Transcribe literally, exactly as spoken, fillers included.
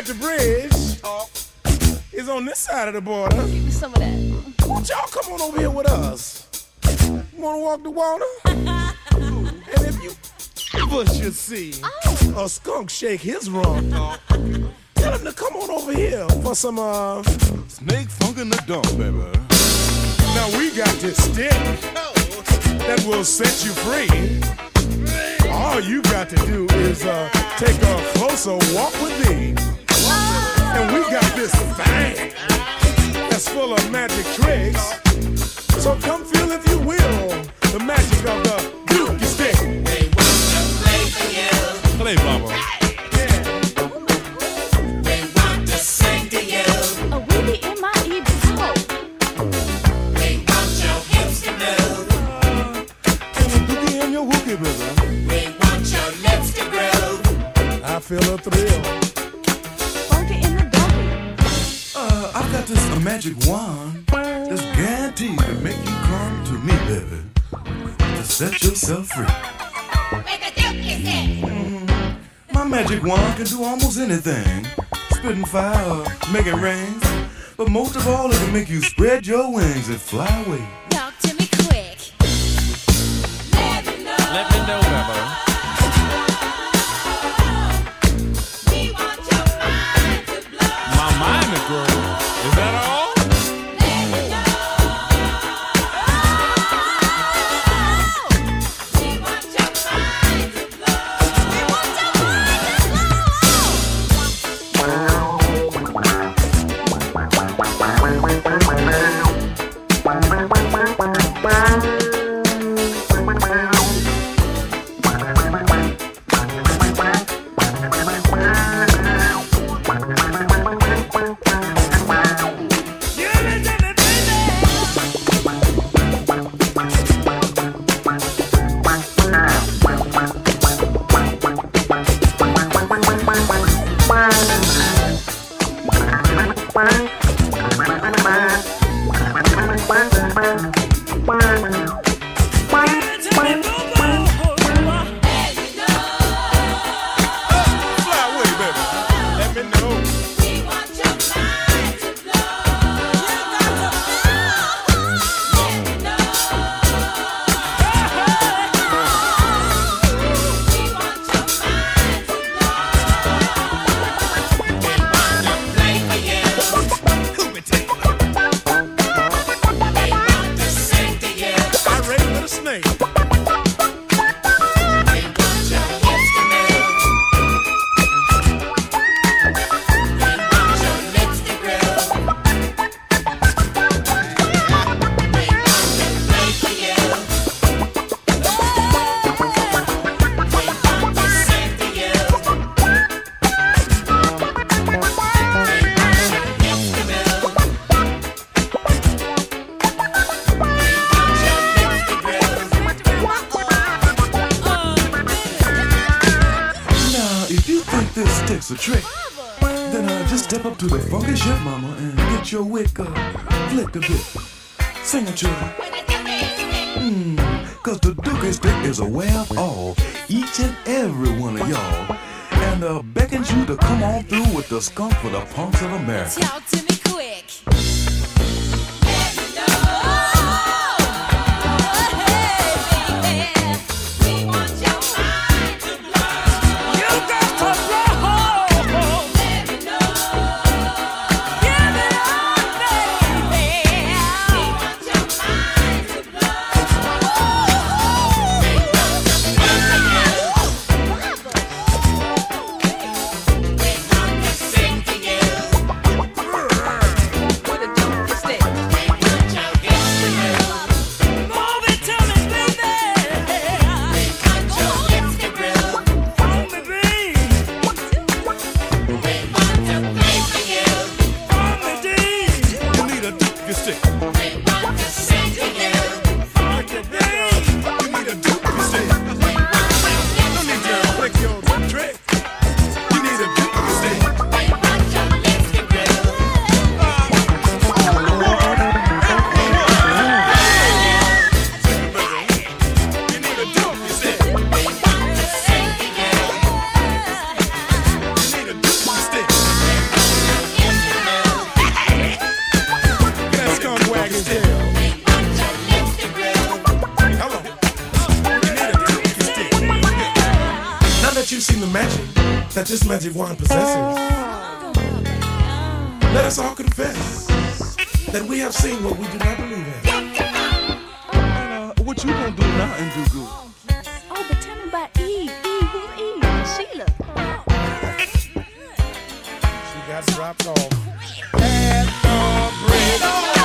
at the bridge is on this side of the border. Give me some of that. Won't y'all come on over here with us? You wanna walk the water? And if you ever should see oh. a skunk shake his rump, tell him to come on over here for some uh snake funk in the dump, baby. Now we got this stick that will set you free. All you got to do is uh, take a closer walk with me. And we got this thing that's full of magic tricks. So come feel, if you will, the magic of the Dookie stick. They want to play for you. Play, Baba. Yeah. They want to sing to you. A weeby in my ear talk. They want your hips to move. And a dookie in your wookie, baby. They want your lips to groove. I feel a thrill. Funky in the donkey. Uh, I've got this a magic wand that's guaranteed to make you come to me, baby, to set yourself free. Make a dookie stick. Mm, my magic wand can do almost anything. Spitting fire or make it rain. But most of all, it can make you spread your wings and fly away. Talk to me quick. Let me know. Let me know, Baba. We want your mind to blow. My mind is growing. Is that all? Let me know. We want your mind to blow. We want your A trick. Then uh, just step up to the funky shit, mama, and get your wick uh, flicked a bit. Sing it, children. Mmm, cause the dookie stick is aware of all, each and every one of y'all, and uh, beckons you to come on through with the skunk for the punks of America. talk to me quick. Sing to you. seen the magic that this magic wand possesses, let us all confess that we have seen what we do not believe in. And, uh, what you gonna do now and do good? Oh, but tell me about Eve. Eve, who's Eve? Sheila. She got dropped off at the bridge.